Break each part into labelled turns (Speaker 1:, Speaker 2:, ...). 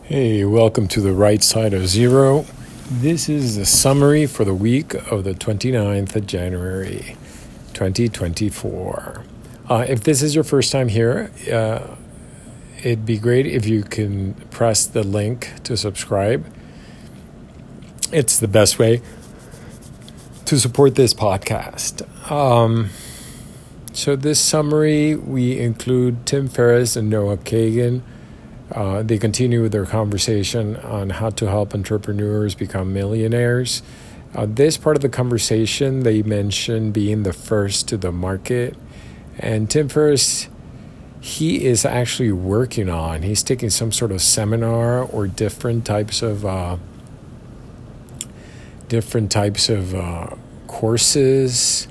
Speaker 1: Hey, welcome to the right side of zero. This is the summary for the week of the 29th of January, 2024. If this is your first time here, it'd be great if you can press the link to subscribe. It's the best way to support this podcast. So this summary, we include Tim Ferriss and Noah Kagan. They continue with their conversation on how to help entrepreneurs become millionaires. This part of the conversation, they mention being the first to the market. And Tim Ferriss, he is actually working on, he's taking some sort of seminar or different types of courses.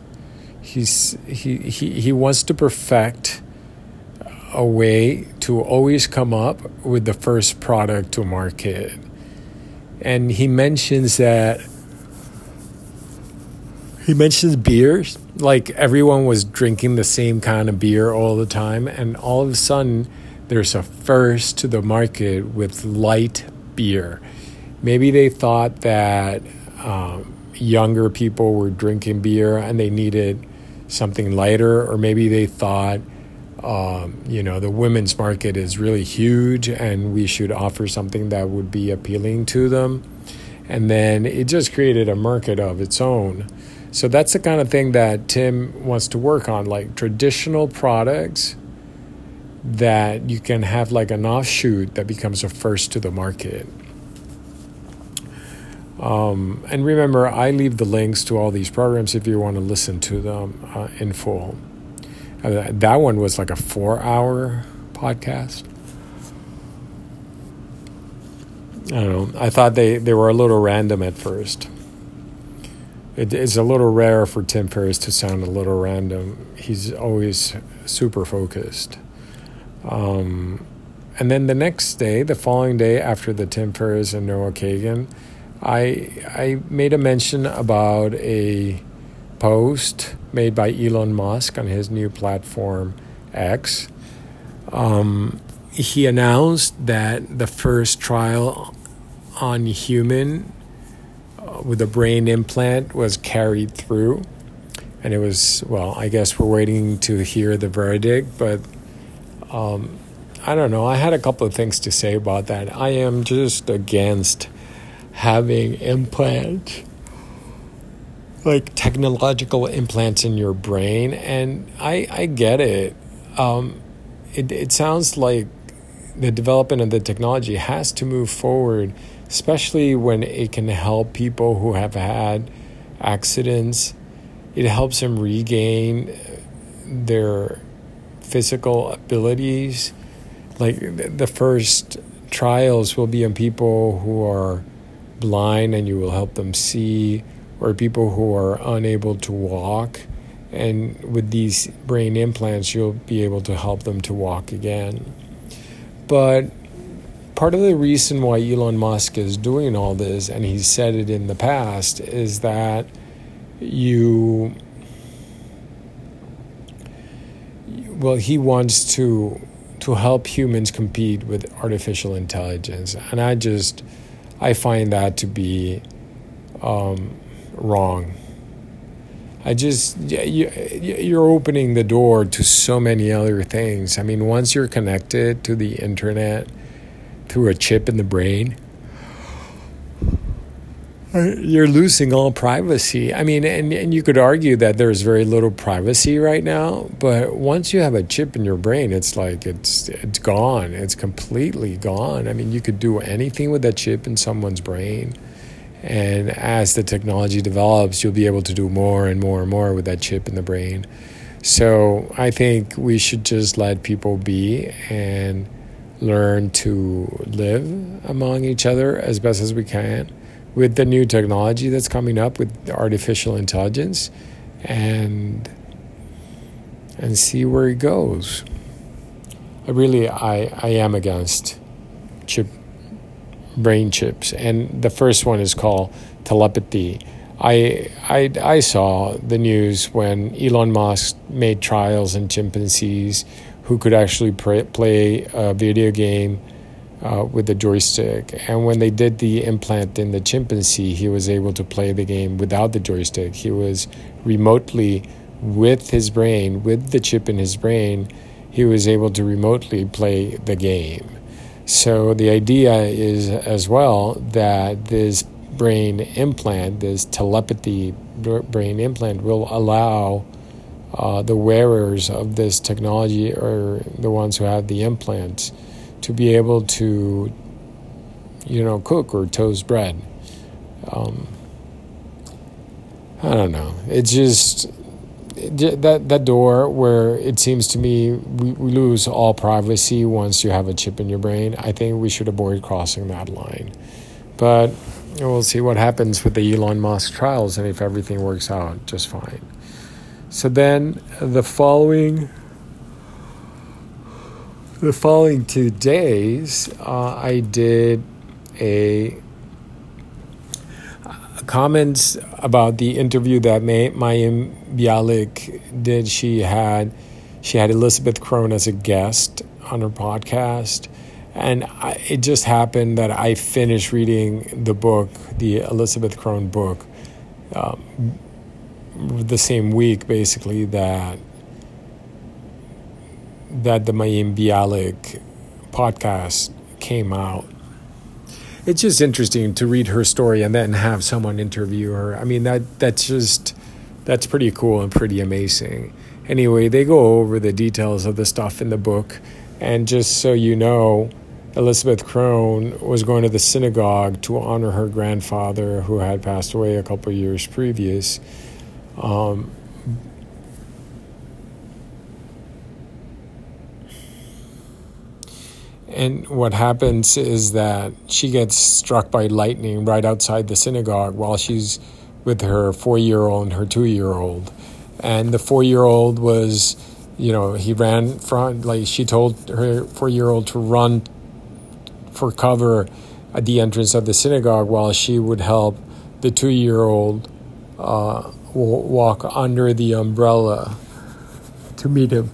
Speaker 1: He wants to perfect a way to always come up with the first product to market. And he mentions beers, like everyone was drinking the same kind of beer all the time, and all of a sudden there's a first to the market with light beer. Maybe they thought that younger people were drinking beer and they needed something lighter, or maybe they thought the women's market is really huge and we should offer something that would be appealing to them. And then it just created a market of its own. So that's the kind of thing that Tim wants to work on, like traditional products that you can have like an offshoot that becomes a first to the market. And remember, I leave the links to all these programs if you want to listen to them in full. That one was like a 4-hour podcast. I don't know. I thought they were a little random at first. It's a little rare for Tim Ferriss to sound a little random. He's always super focused. And then the following day after the Tim Ferriss and Noah Kagan, I made a mention about a post made by Elon Musk on his new platform X. He announced that the first trial on human with a brain implant was carried through, and it was, I guess we're waiting to hear the verdict, but I don't know. I had a couple of things to say about that. I am just against having implants, like technological implants in your brain, and I get it. It sounds like the development of the technology has to move forward, especially when it can help people who have had accidents. It helps them regain their physical abilities. Like the first trials will be on people who are blind, and you will help them see, or people who are unable to walk. And with these brain implants, you'll be able to help them to walk again. But part of the reason why Elon Musk is doing all this, and he's said it in the past, is that he wants to help humans compete with artificial intelligence. And I find that to be wrong. You're opening the door to so many other things. I mean, once you're connected to the internet through a chip in the brain, you're losing all privacy. I mean, and you could argue that there's very little privacy right now, but once you have a chip in your brain, it's like it's gone. It's completely gone. I mean, you could do anything with that chip in someone's brain. And as the technology develops, you'll be able to do more and more and more with that chip in the brain. So I think we should just let people be and learn to live among each other as best as we can with the new technology that's coming up with artificial intelligence, and see where it goes. I am against brain chips, and the first one is called telepathy. I saw the news when Elon Musk made trials in chimpanzees who could actually play a video game with the joystick. And when they did the implant in the chimpanzee, he was able to play the game without the joystick. He was remotely, with his brain, with the chip in his brain, he was able to remotely play the game. So the idea is as well that this brain implant, this telepathy brain implant, will allow the wearers of this technology, or the ones who have the implants, to be able to, cook or toast bread. I don't know. It's just that door where it seems to me we lose all privacy once you have a chip in your brain. I think we should avoid crossing that line. But we'll see what happens with the Elon Musk trials and if everything works out just fine. So then the following 2 days, I did a comments about the interview that Mayim Bialik did. She had Elizabeth Krohn as a guest on her podcast, and it just happened that I finished reading the book, the Elizabeth Krohn book, the same week basically that the Mayim Bialik podcast came out. It's just interesting to read her story and then have someone interview her. I mean, that's pretty cool and pretty amazing. Anyway, they go over the details of the stuff in the book. And just so you know, Elizabeth Krohn was going to the synagogue to honor her grandfather, who had passed away a couple of years previous. And what happens is that she gets struck by lightning right outside the synagogue while she's with her 4-year-old and her 2-year-old. And the 4-year-old was, he ran she told her 4-year-old to run for cover at the entrance of the synagogue while she would help the 2-year-old walk under the umbrella to meet him.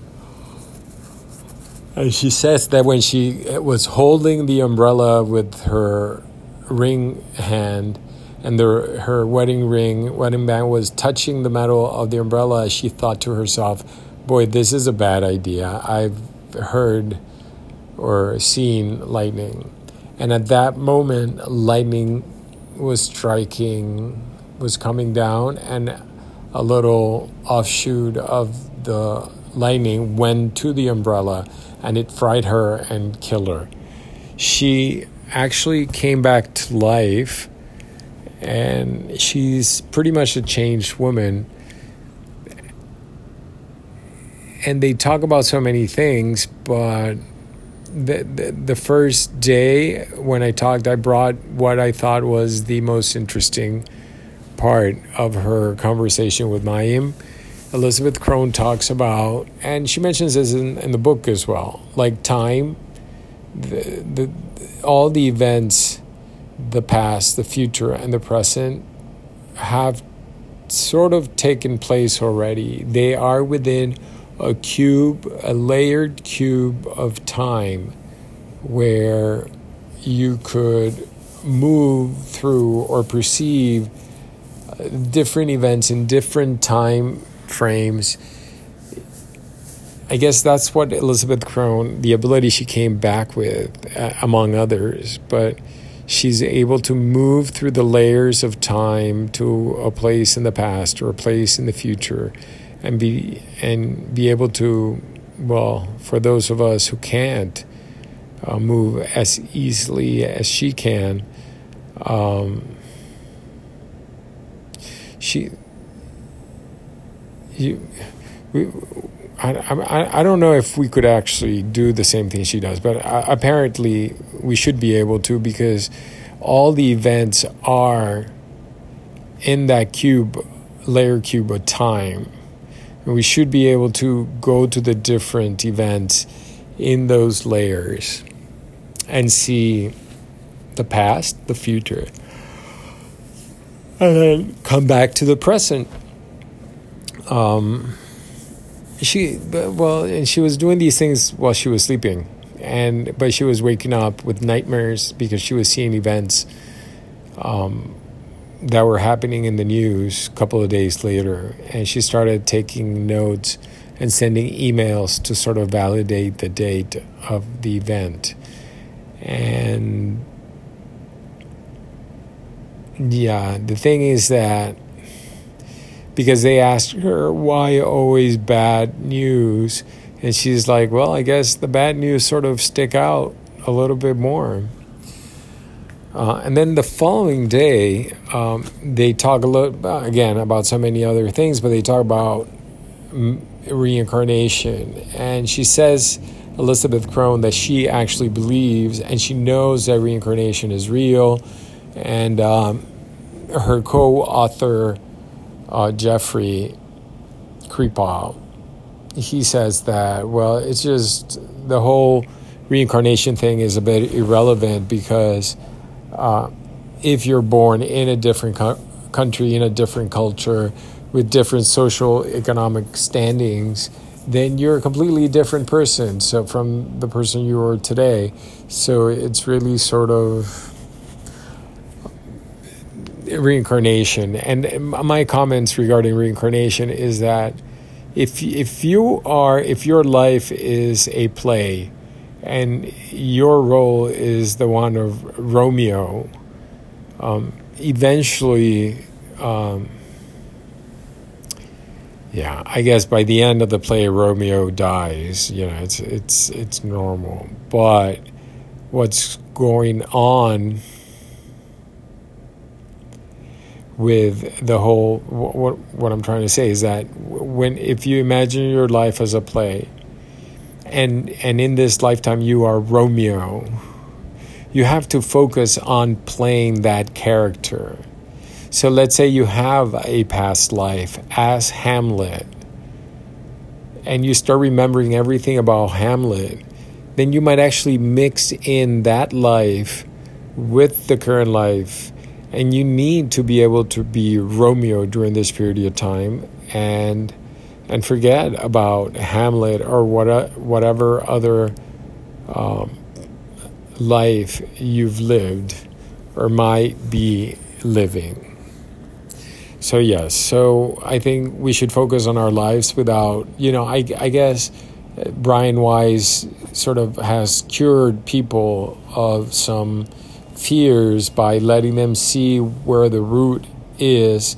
Speaker 1: And she says that when she was holding the umbrella with her ring hand and her wedding band was touching the metal of the umbrella, she thought to herself, boy, this is a bad idea. I've heard or seen lightning. And at that moment, lightning was coming down, and a little offshoot of the lightning went to the umbrella, and it fried her and killed her. She actually came back to life, and she's pretty much a changed woman. And they talk about so many things, but the first day when I talked, I brought what I thought was the most interesting part of her conversation with Mayim. Elizabeth Krohn talks about, and she mentions this in the book as well, like time, all the events, the past, the future, and the present have sort of taken place already. They are within a layered cube of time where you could move through or perceive different events in different time frames. I guess that's what Elizabeth Krohn, the ability she came back with, among others, but she's able to move through the layers of time to a place in the past or a place in the future, and be able to, well, for those of us who can't move as easily as she can, I don't know if we could actually do the same thing she does, but apparently we should be able to, because all the events are in that layer cube of time. And we should be able to go to the different events in those layers and see the past, the future, and then come back to the present. And she was doing these things while she was sleeping, but she was waking up with nightmares because she was seeing events that were happening in the news a couple of days later, and she started taking notes and sending emails to sort of validate the date of the event. And yeah, the thing is that because they asked her why always bad news, and she's like, well, I guess the bad news sort of stick out a little bit more. And then the following day, they talk a little, again, about so many other things, but they talk about reincarnation. And she says, Elizabeth Crone, that she actually believes and she knows that reincarnation is real. And her co-author, Jeffrey Kripal, he says that, well, it's just the whole reincarnation thing is a bit irrelevant because if you're born in a different country, in a different culture, with different social economic standings, then you're a completely different person. So from the person you are today. So it's really sort of reincarnation. And my comments regarding reincarnation is that if your life is a play and your role is the one of Romeo, eventually, I guess by the end of the play, Romeo dies. It's normal. But what's going on with the whole, what I'm trying to say is that if you imagine your life as a play, and in this lifetime you are Romeo, you have to focus on playing that character. So let's say you have a past life as Hamlet, and you start remembering everything about Hamlet, then you might actually mix in that life with the current life, and you need to be able to be Romeo during this period of time and forget about Hamlet or whatever other life you've lived or might be living. So yes, so I think we should focus on our lives without, I guess Brian Weiss sort of has cured people of some fears by letting them see where the root is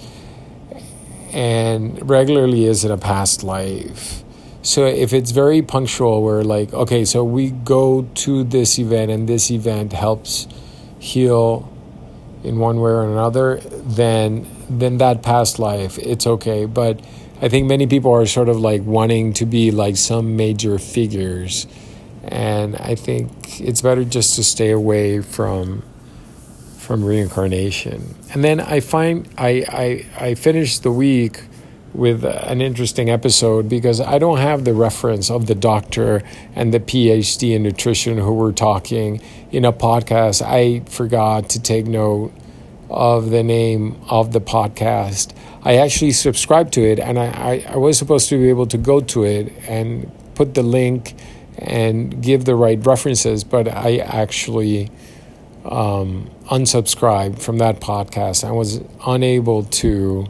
Speaker 1: and regularly is in a past life. So if it's very punctual, we're like, okay, so we go to this event and this event helps heal in one way or another, then that past life, it's okay. But I think many people are sort of like wanting to be like some major figures, and I think it's better just to stay away from reincarnation. And then I find I finished the week with an interesting episode because I don't have the reference of the doctor and the PhD in nutrition who were talking in a podcast. I forgot to take note of the name of the podcast. I actually subscribed to it, and I was supposed to be able to go to it and put the link and give the right references, but I actually unsubscribed from that podcast. I was unable to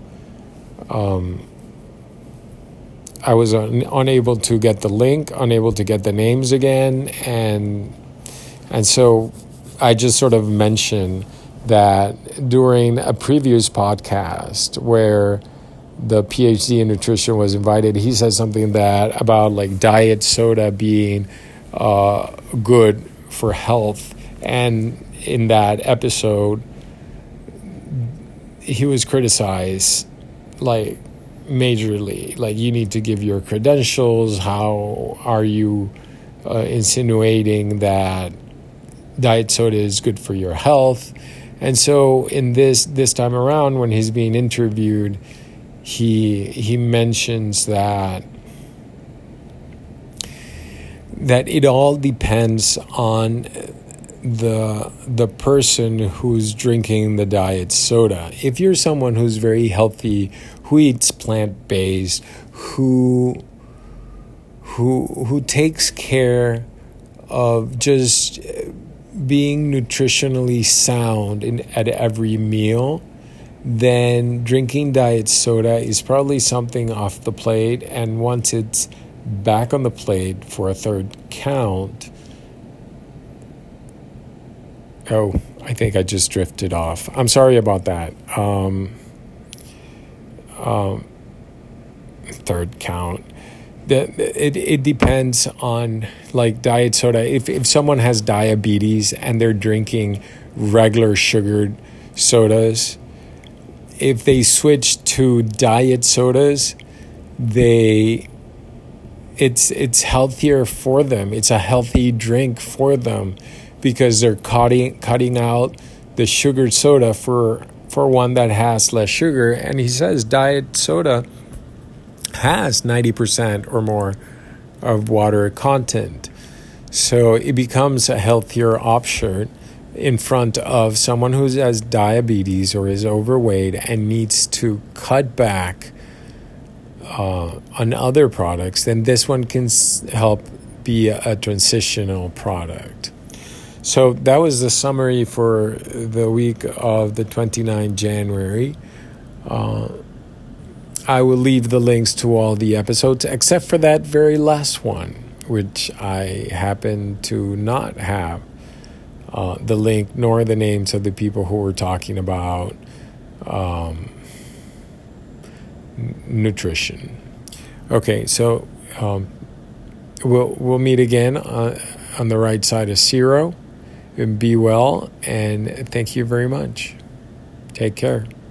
Speaker 1: unable to get the link, unable to get the names again, and so I just sort of mentioned that during a previous podcast where the PhD in nutrition was invited, he said something that about like diet soda being good for health, and in that episode he was criticized like majorly, like you need to give your credentials. How are you insinuating that diet soda is good for your health? And so in this time around, when he's being interviewed, he mentions that it all depends on the person who's drinking the diet soda. If you're someone who's very healthy, who eats plant-based, who takes care of just being nutritionally sound at every meal, then drinking diet soda is probably something off the plate. And once it's back on the plate for a third count, oh, I think I just drifted off. I'm sorry about that. Third count. It depends on, like, diet soda. If someone has diabetes and they're drinking regular sugared sodas, if they switch to diet sodas, it's healthier for them. It's a healthy drink for them because they're cutting out the sugared soda for one that has less sugar. And he says diet soda has 90% or more of water content. So it becomes a healthier option in front of someone who has diabetes or is overweight and needs to cut back on other products. Then this one can help be a transitional product. So that was the summary for the week of the 29th January. I will leave the links to all the episodes except for that very last one, which I happen to not have the link nor the names of the people who were talking about nutrition. Okay, so we'll meet again on the right side of zero. Be well, and thank you very much. Take care.